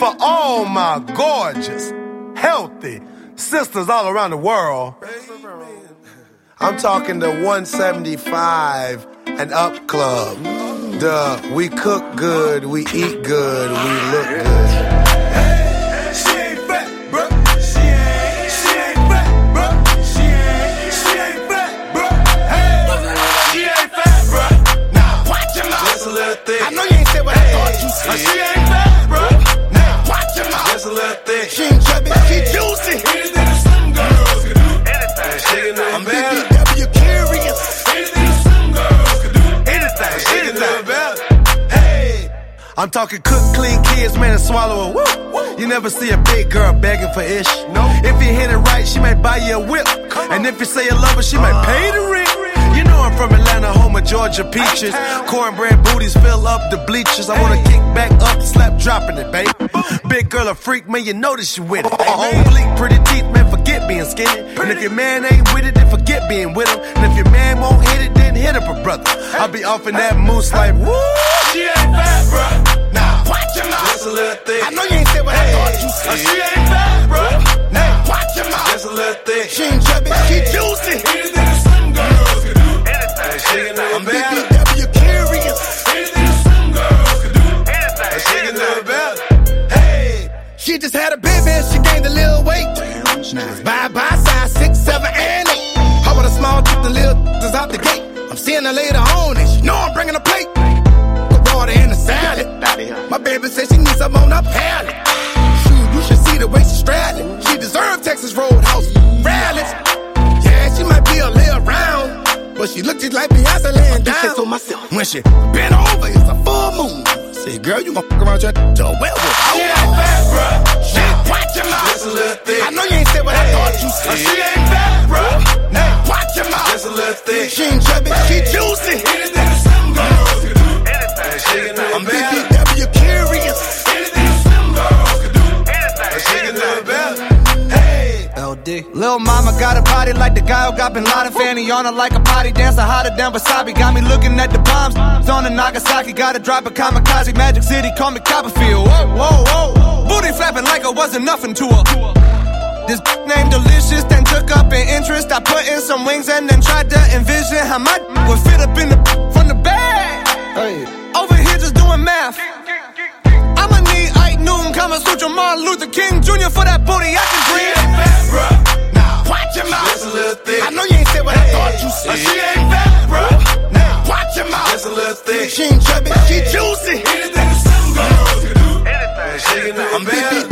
for all my gorgeous, healthy sisters all around the world. I'm talking the 175 and up club. Duh, we cook good, we eat good, we look good. Hey, she ain't fat, bro. She ain't fat, bro. She ain't fat, bro. Hey, she ain't fat, bro. Now, watch your mouth. Just a little thick. I know you ain't said what I thought you said. She ain't fat, bro. Now, watch your mouth. Just a little thick. She ain't chubby, she juicy. Anything that some girls can do. Anything. I'm BBW curious. Anything that some girls can do. Anything better. Hey, I'm talking cook, clean kids, man, and swallow a whoop. You never see a big girl begging for ish. No. If you hit it right, she might buy you a whip. And if you say you love her, she might pay the rent. You know I'm from Atlanta, home of Georgia peaches. Cornbread booties fill up the bleachers. I wanna kick back up, slap dropping it, babe. Big girl a freak, man, you know that she with it. On bleak, pretty teeth, man, forget being skinny. And if your man ain't with it, then forget being with him. And if your man won't hit it, then hit up a brother. I'll be off in that moose like, woo. She ain't fat, bruh. Nah, watch your mouth. Just a little thick. I know you ain't said what I thought you said. She ain't fat, bruh. Nah, watch your mouth. Just a little thick. She ain't chubby, she juicy. Anything that some girls can do. I'm BBW curious. Anything that some girls can do. She can do it better. Hey, she just had a baby and she gained a little weight. Bye size 6, 7, and 8. How about a small tip, the little is out the gate. I'm seeing her later on and she know I'm bringing a plate. Put water in the salad. My baby said she needs some on her palate. Shoot, you should see the way she's straddling. She deserves Texas Roadhouse rallies. Yeah, she might be a little round, but she look just like Beyonce laying down. So myself. When she bent over, it's a full moon. Say, girl, you gon' fuck around your werewolf. She ain't fat, bruh. She watch your mouth. Just a little thick. I know you ain't said what I thought you said. She ain't fat, bruh. Now, watch your mouth. Just a little thick. She ain't chubby, she juicy. Anything that some girls can do. I'm BBW curious. Anything that some girls can do. She can do it better. Hey, LD. Lil' mama got a body like the guy who got Bin Laden. Fanny on her like a potty dancer, hotter than Wasabi. Got me looking at the bombs on the Nagasaki. Gotta drop a kamikaze. Magic City, call me Copperfield. Whoa. Booty flapping like I wasn't nothing to her. This named Delicious, then took up an interest. I put in some wings and then tried to envision how my would fit up in the from the bag. Hey. Over here just doing math. I'ma need Ike Newton, Kama Sutra, Martin Luther King Jr. for that booty I can breathe. She ain't fat, bruh. Nah, watch your mouth. Just a little thick. I know you ain't said what I thought you said. She ain't fat, bruh. Now, watch your mouth. Just a little thick. She ain't chubby, she juicy. Anything that some girls can do. Anything. I'm BBW